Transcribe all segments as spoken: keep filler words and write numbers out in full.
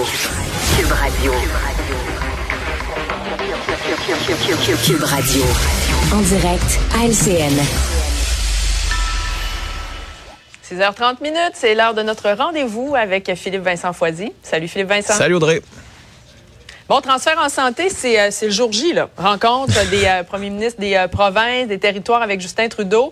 Cube Radio. Cube Radio. En direct à L C N. six heures trente minutes, c'est l'heure de notre rendez-vous avec Philippe Vincent Foisy. Salut Philippe Vincent. Salut Audrey. Bon, transfert en santé, c'est, euh, c'est le jour J, là. Rencontre des euh, premiers ministres des euh, provinces, des territoires avec Justin Trudeau.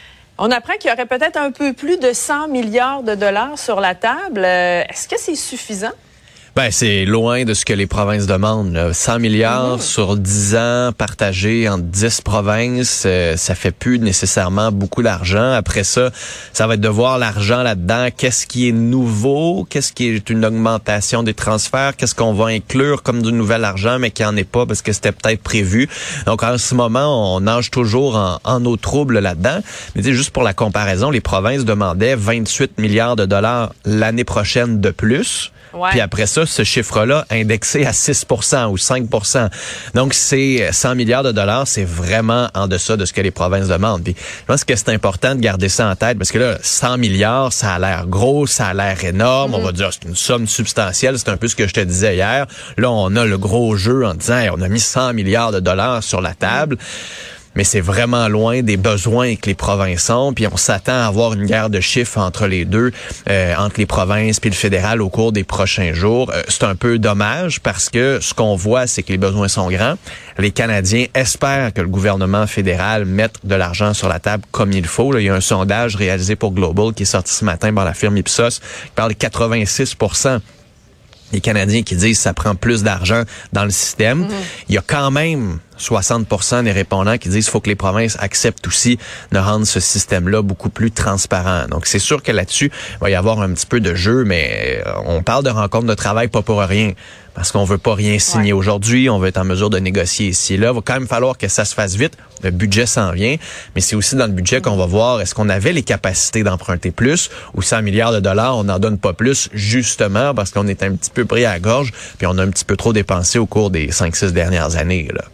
On apprend qu'il y aurait peut-être un peu plus de cent milliards de dollars sur la table. Euh, est-ce que c'est suffisant? Ben, c'est loin de ce que les provinces demandent. Là. cent milliards mmh. sur dix ans partagés en dix provinces, euh, ça fait plus nécessairement beaucoup d'argent. Après ça, ça va être de voir l'argent là-dedans. Qu'est-ce qui est nouveau? Qu'est-ce qui est une augmentation des transferts? Qu'est-ce qu'on va inclure comme du nouvel argent, mais qui en est pas parce que c'était peut-être prévu? Donc, en ce moment, on nage toujours en, en eau trouble là-dedans. Mais tu sais, juste pour la comparaison, les provinces demandaient vingt-huit milliards de dollars l'année prochaine de plus. Ouais. Puis après ça, ce chiffre-là indexé à six pour cent ou cinq pour cent. Donc, c'est cent milliards de dollars, c'est vraiment en deçà de ce que les provinces demandent. Puis, je pense que c'est important de garder ça en tête parce que là, cent milliards, ça a l'air gros, ça a l'air énorme. Mm-hmm. On va dire, c'est une somme substantielle. C'est un peu ce que je te disais hier. Là, on a le gros jeu en disant, hey, on a mis cent milliards de dollars sur la table. Mm-hmm. Mais c'est vraiment loin des besoins que les provinces ont. Puis on s'attend à avoir une guerre de chiffres entre les deux, euh, entre les provinces puis le fédéral au cours des prochains jours. Euh, c'est un peu dommage parce que ce qu'on voit, c'est que les besoins sont grands. Les Canadiens espèrent que le gouvernement fédéral mette de l'argent sur la table comme il faut. Là, il y a un sondage réalisé pour Global qui est sorti ce matin par la firme Ipsos qui parle de quatre-vingt-six pour cent les Canadiens qui disent que ça prend plus d'argent dans le système. Mmh. Il y a quand même soixante pour cent des répondants qui disent qu'il faut que les provinces acceptent aussi de rendre ce système-là beaucoup plus transparent. Donc, c'est sûr que là-dessus, il va y avoir un petit peu de jeu, mais on parle de rencontre de travail pas pour rien. Parce qu'on veut pas rien signer ouais. aujourd'hui, on veut être en mesure de négocier ici et là. Il va quand même falloir que ça se fasse vite. Le budget s'en vient, mais c'est aussi dans le budget qu'on va voir est-ce qu'on avait les capacités d'emprunter plus ou cent milliards de dollars, on n'en donne pas plus, justement parce qu'on est un petit peu pris à la gorge puis on a un petit peu trop dépensé au cours des cinq six dernières années, là.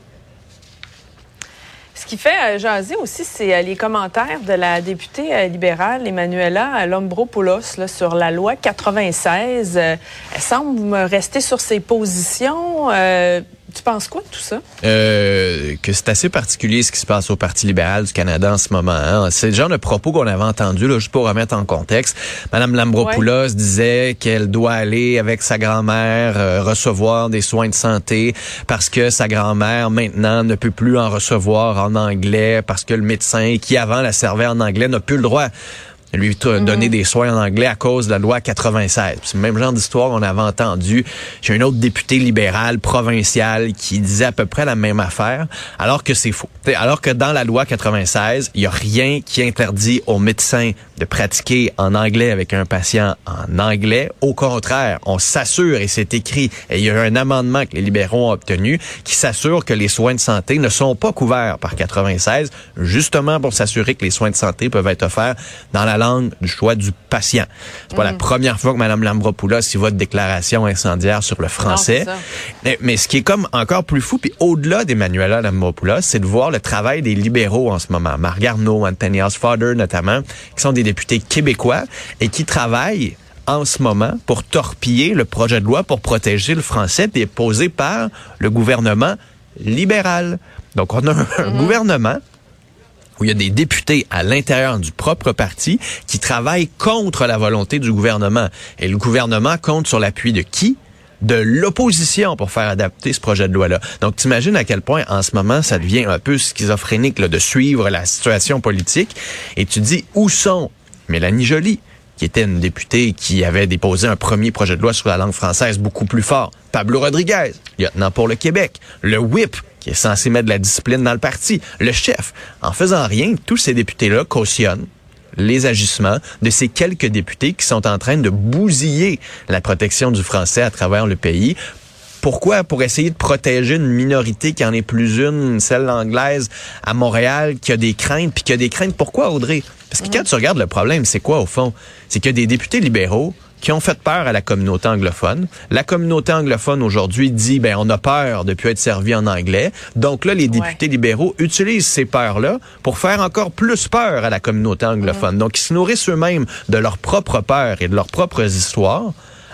Ce qui fait euh, jaser aussi, c'est euh, les commentaires de la députée euh, libérale Emmanuela Lombropoulos là, sur la loi quatre-vingt-seize. Euh, elle semble rester sur ses positions. Euh, tu penses quoi de tout ça? Euh, que c'est assez particulier ce qui se passe au Parti libéral du Canada en ce moment. Hein. C'est le genre de propos qu'on avait entendu, là, juste pour remettre en contexte. Madame Lombropoulos ouais. disait qu'elle doit aller avec sa grand-mère euh, recevoir des soins de santé parce que sa grand-mère, maintenant, ne peut plus en recevoir en anglais parce que le médecin qui, avant, la servait en anglais, n'a plus le droit de lui donner mmh. des soins en anglais à cause de la loi quatre-vingt-seize. C'est le même genre d'histoire qu'on avait entendu. J'ai un autre député libéral provincial qui disait à peu près la même affaire, alors que c'est faux. T'sais, alors que dans la loi quatre-vingt-seize, il y a rien qui interdit aux médecins de pratiquer en anglais avec un patient en anglais. Au contraire, on s'assure, et c'est écrit, et il y a un amendement que les libéraux ont obtenu, qui s'assure que les soins de santé ne sont pas couverts par quatre-vingt-seize, justement pour s'assurer que les soins de santé peuvent être offerts dans la langue du choix du patient. C'est pas mmh. la première fois que Mme Lombropoulos y va de déclaration incendiaire sur le français. Non, mais, mais ce qui est comme encore plus fou, puis au-delà d'Emmanuela Lombropoulos, c'est de voir le travail des libéraux en ce moment. Marc Garneau, Anthony Hosfather notamment, qui sont des députés québécois et qui travaillent en ce moment pour torpiller le projet de loi pour protéger le français déposé par le gouvernement libéral. Donc, on a un, un mmh. gouvernement où il y a des députés à l'intérieur du propre parti qui travaillent contre la volonté du gouvernement. Et le gouvernement compte sur l'appui de qui? De l'opposition pour faire adapter ce projet de loi-là. Donc, t'imagines à quel point, en ce moment, ça devient un peu schizophrénique là, de suivre la situation politique. Et tu dis, où sont Mélanie Joly, qui était une députée qui avait déposé un premier projet de loi sur la langue française beaucoup plus fort. Pablo Rodriguez, lieutenant pour le Québec. Le whip, qui est censé mettre de la discipline dans le parti. Le chef. En faisant rien, tous ces députés-là cautionnent les agissements de ces quelques députés qui sont en train de bousiller la protection du français à travers le pays. Pourquoi? Pour essayer de protéger une minorité qui en est plus une, celle anglaise à Montréal, qui a des craintes, puis qui a des craintes. Pourquoi, Audrey? Parce que quand tu regardes le problème, c'est quoi au fond? C'est qu'il y a des députés libéraux qui ont fait peur à la communauté anglophone. La communauté anglophone aujourd'hui dit, ben on a peur de ne plus être servi en anglais. Donc là, les députés ouais. libéraux utilisent ces peurs-là pour faire encore plus peur à la communauté anglophone. Mmh. Donc ils se nourrissent eux-mêmes de leurs propres peurs et de leurs propres histoires,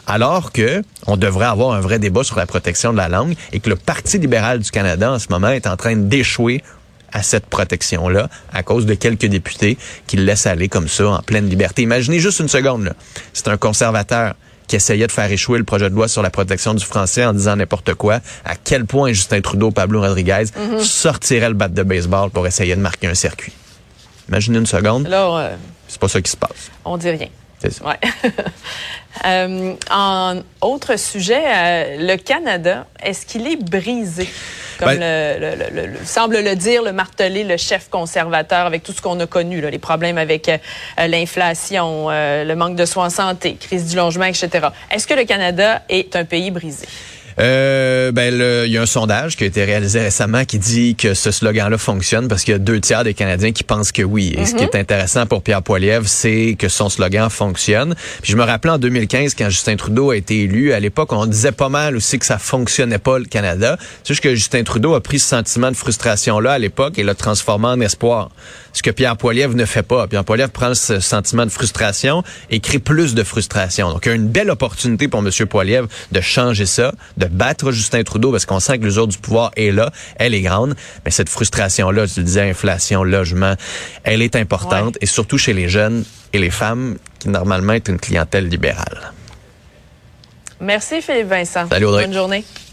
alors que on devrait avoir un vrai débat sur la protection de la langue et que le Parti libéral du Canada, en ce moment, est en train d'échouer à cette protection-là à cause de quelques députés qui le laissent aller comme ça en pleine liberté. Imaginez juste une seconde, là. C'est un conservateur qui essayait de faire échouer le projet de loi sur la protection du français en disant n'importe quoi, à quel point Justin Trudeau, Pablo Rodriguez mm-hmm. sortiraient le bat de baseball pour essayer de marquer un circuit. Imaginez une seconde. Alors, euh, c'est pas ça qui se passe. On dit rien. C'est ça. Ouais. euh, en autre sujet, euh, le Canada, est-ce qu'il est brisé? Comme ben, le, le, le, le, semble le dire, le marteler, le chef conservateur, avec tout ce qu'on a connu, là, les problèmes avec euh, l'inflation, euh, le manque de soins en santé, crise du logement, et cetera. Est-ce que le Canada est un pays brisé? Euh, ben, il y a un sondage qui a été réalisé récemment qui dit que ce slogan-là fonctionne parce qu'il y a deux tiers des Canadiens qui pensent que oui. Et mm-hmm. ce qui est intéressant pour Pierre Poilievre, c'est que son slogan fonctionne. Puis je me rappelais en deux mille quinze, quand Justin Trudeau a été élu, à l'époque, on disait pas mal aussi que ça fonctionnait pas, le Canada. C'est juste que Justin Trudeau a pris ce sentiment de frustration-là à l'époque et l'a transformé en espoir. Ce que Pierre Poilievre ne fait pas. Pierre Poilievre prend ce sentiment de frustration et crée plus de frustration. Donc, il y a une belle opportunité pour M. Poilievre de changer ça, de battre Justin Trudeau, parce qu'on sent que l'usure du pouvoir est là, elle est grande, mais cette frustration-là, tu le disais, inflation, logement, elle est importante, ouais. Et surtout chez les jeunes et les femmes, qui normalement est une clientèle libérale. Merci Philippe Vincent. Salut Audrey. Bonne journée.